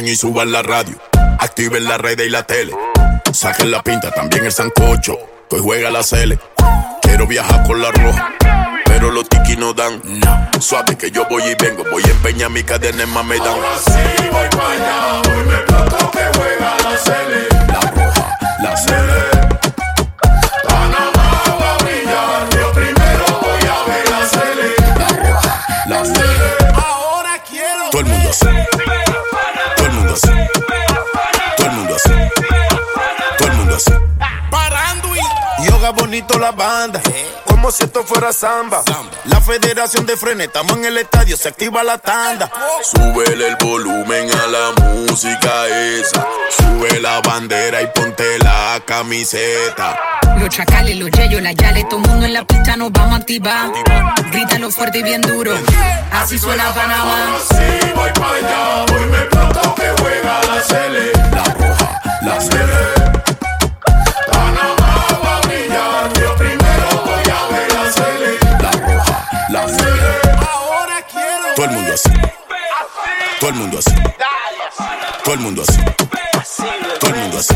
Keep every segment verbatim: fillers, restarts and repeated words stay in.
y suban la radio. Activen la red y la tele. Saquen la pinta, también el sancocho. Que hoy juega la Cele. Quiero viajar con la roja, pero los tiki no dan. No. Suave que yo voy y vengo. Voy a empeñar mi cadena en Mamedán. Ahora sí voy pa' allá. Hoy me explotó que juega la Cele. La roja, la Cele. Panamá va a brillar. Yo primero voy a ver la Cele. La roja, la Cele. Ahora quiero. Todo el mundo así. Todo el mundo así. Todo el mundo así. Todo el mundo así. Parando y yoga bonito la banda, como si esto fuera samba. La federación de frenes, estamos en el estadio, se activa la tanda. Súbele el volumen a la música esa. Sube la bandera y ponte la camiseta. Los chacales, los yeyos, las yales, todo mundo en la pista nos vamos a activar. Grítalo fuerte y bien duro, así suena Panamá. ahora sí voy pa' allá. Hoy me explotó que juega la Cele. La roja, la Cele. Panamá va a brillar. Yo primero voy a ver la Cele. La roja, la Cele. Ahora quiero. Todo el mundo así. Todo el mundo así. Todo el mundo así. Todo el mundo así.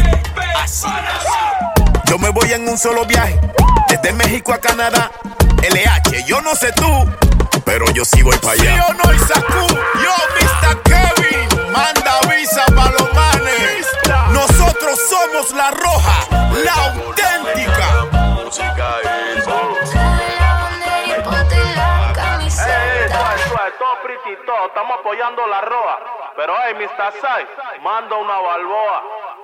Yo me voy en un solo viaje, desde México a Canadá. L H, yo no sé tú, pero yo sí voy para ¿sí allá. o no, Isacu? Yo, mister Kevin, manda visa pa' los manes. Nosotros somos la roja, la auténtica. Música es. Todo pretty, todo, estamos apoyando la roja. Pero hey, mister Sai, manda una balboa.